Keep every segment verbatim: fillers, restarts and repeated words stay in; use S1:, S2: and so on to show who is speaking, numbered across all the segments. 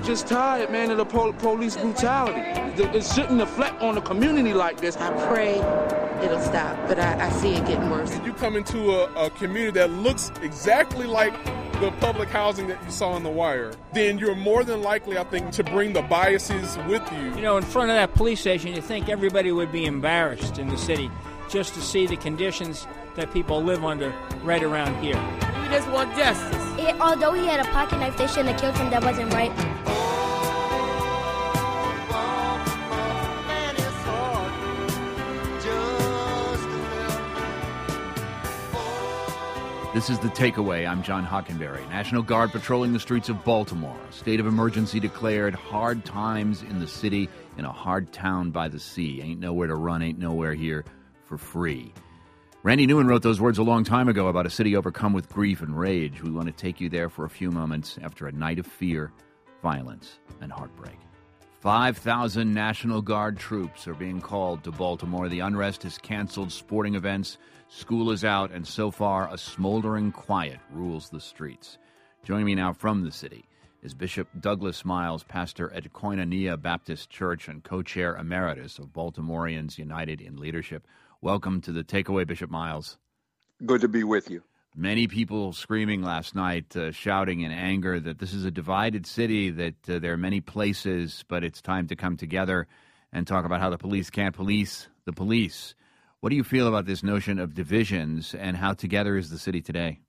S1: just tired, man, of the pol- police brutality. It shouldn't reflect on the community like this.
S2: I pray it'll stop, but I, I see it getting worse.
S3: If you come into a, a community that looks exactly like the public housing that you saw on The Wire, then you're more than likely, I think, to bring the biases with you.
S4: You know, in front of that police station, you think everybody would be embarrassed in the city just to see the conditions that people live under right around here.
S5: We just want justice.
S6: It, although he had a pocket knife, they shouldn't have killed him. That wasn't right.
S7: This is The Takeaway. I'm John Hockenberry. National Guard patrolling the streets of Baltimore. State of emergency declared. Hard times in the city in a hard town by the sea. Ain't nowhere to run, ain't nowhere here for free. Randy Newman wrote those words a long time ago about a city overcome with grief and rage. We want to take you there for a few moments after a night of fear, violence, and heartbreak. five thousand National Guard troops are being called to Baltimore. The unrest has canceled sporting events. School is out, and so far, a smoldering quiet rules the streets. Joining me now from the city is Bishop Douglas Miles, pastor at Koinonia Baptist Church and co-chair emeritus of Baltimoreans United in Leadership. Welcome to The Takeaway, Bishop Miles.
S8: Good to be with you.
S7: Many people screaming last night, uh, shouting in anger that this is a divided city, that uh, there are many places, but it's time to come together and talk about how the police can't police the police. What do you feel about this notion of divisions, and how together is the city today?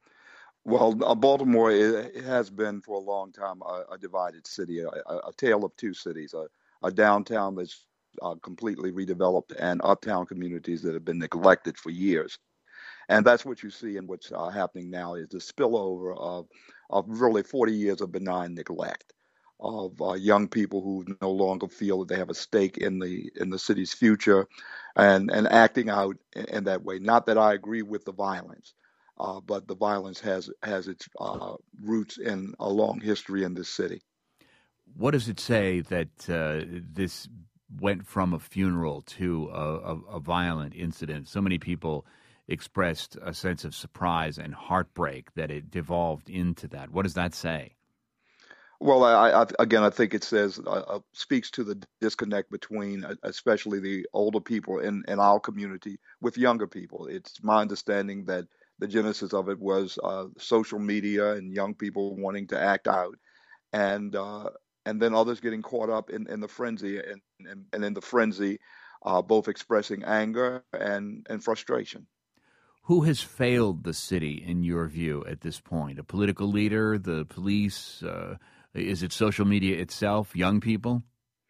S8: Well, uh, Baltimore it has been for a long time a, a divided city, a, a tale of two cities, a, a downtown that's uh, completely redeveloped and uptown communities that have been neglected for years. And that's what you see in what's uh, happening now is the spillover of, of really forty years of benign neglect of uh, young people who no longer feel that they have a stake in the in the city's future and, and acting out in, in that way. Not that I agree with the violence, uh, but the violence has, has its uh, roots in a long history in this city.
S7: What does it say that uh, this went from a funeral to a, a, a violent incident? So many people expressed a sense of surprise and heartbreak that it devolved into that. What does that say?
S8: Well, I, I, again, I think it says, uh, speaks to the disconnect between uh, especially the older people in, in our community with younger people. It's my understanding that the genesis of it was uh, social media and young people wanting to act out, and uh, and then others getting caught up in, in the frenzy, and, and, and in the frenzy, uh, both expressing anger and, and frustration.
S7: Who has failed the city, in your view, at this point? A political leader, the police? Uh, is it social media itself, young people?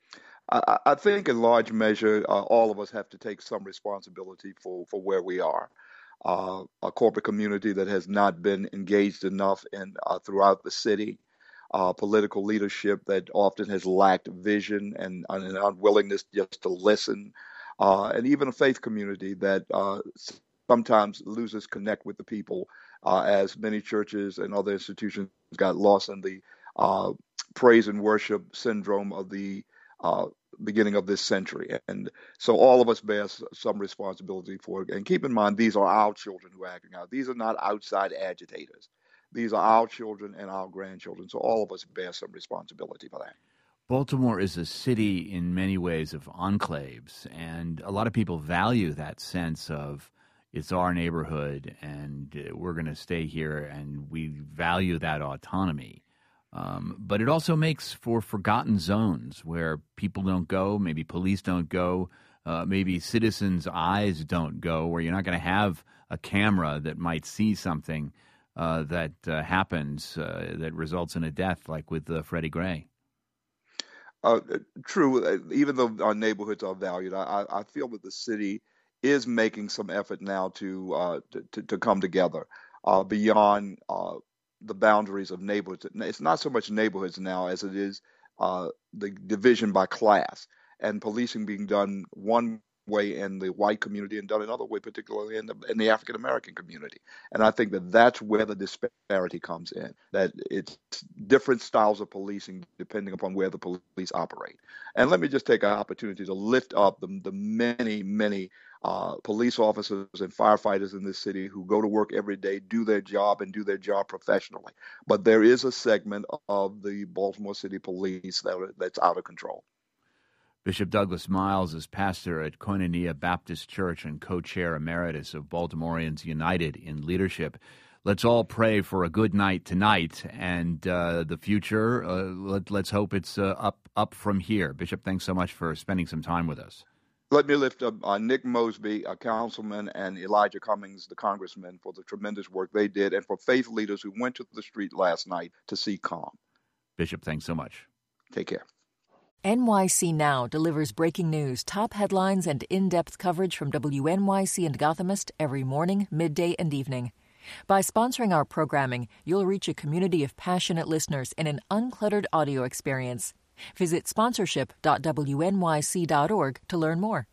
S8: I, I think in large measure, uh, all of us have to take some responsibility for, for where we are. Uh, a corporate community that has not been engaged enough in uh, throughout the city, uh, political leadership that often has lacked vision and, and an unwillingness just to listen, uh, and even a faith community that uh, sometimes loses connect with the people, uh, as many churches and other institutions got lost in the uh, praise and worship syndrome of the uh, beginning of this century. And so all of us bear some responsibility for it. And keep in mind, these are our children who are acting out. These are not outside agitators. These are our children and our grandchildren. So all of us bear some responsibility for that.
S7: Baltimore is a city in many ways of enclaves, and a lot of people value that sense of it's our neighborhood and we're going to stay here, and we value that autonomy. Um, but it also makes for forgotten zones where people don't go, maybe police don't go, uh, maybe citizens' eyes don't go, where you're not going to have a camera that might see something uh, that uh, happens uh, that results in a death, like with uh, Freddie Gray.
S8: Uh, true. Even though our neighborhoods are valued, I, I feel that the city is making some effort now to uh, to, to, to come together uh, beyond uh, the boundaries of neighborhoods. It's not so much neighborhoods now as it is uh, the division by class and policing being done one way in the white community and done another way, particularly in the, in the African American community. And I think that that's where the disparity comes in, that it's different styles of policing depending upon where the police operate. And let me just take an opportunity to lift up the, the many, many uh, police officers and firefighters in this city who go to work every day, do their job, and do their job professionally. But there is a segment of the Baltimore City Police that are, that's out of control.
S7: Bishop Douglas Miles is pastor at Koinonia Baptist Church and co-chair emeritus of Baltimoreans United in Leadership. Let's all pray for a good night tonight and uh, the future. Uh, let, let's hope it's uh, up up from here. Bishop, thanks so much for spending some time with us.
S8: Let me lift up uh, Nick Mosby, a councilman, and Elijah Cummings, the congressman, for the tremendous work they did, and for faith leaders who went to the street last night to seek calm.
S7: Bishop, thanks so much.
S8: Take care.
S5: N Y C Now delivers breaking news, top headlines, and in-depth coverage from W N Y C and Gothamist every morning, midday, and evening. By sponsoring our programming, you'll reach a community of passionate listeners in an uncluttered audio experience. Visit sponsorship dot W N Y C dot org to learn more.